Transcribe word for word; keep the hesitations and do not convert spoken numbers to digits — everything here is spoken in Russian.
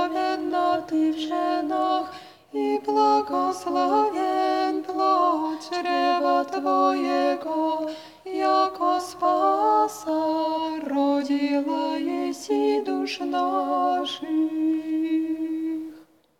благословенна Ты в женах, и благословен плод чрева Твоего, яко спаса родила еси душ наших.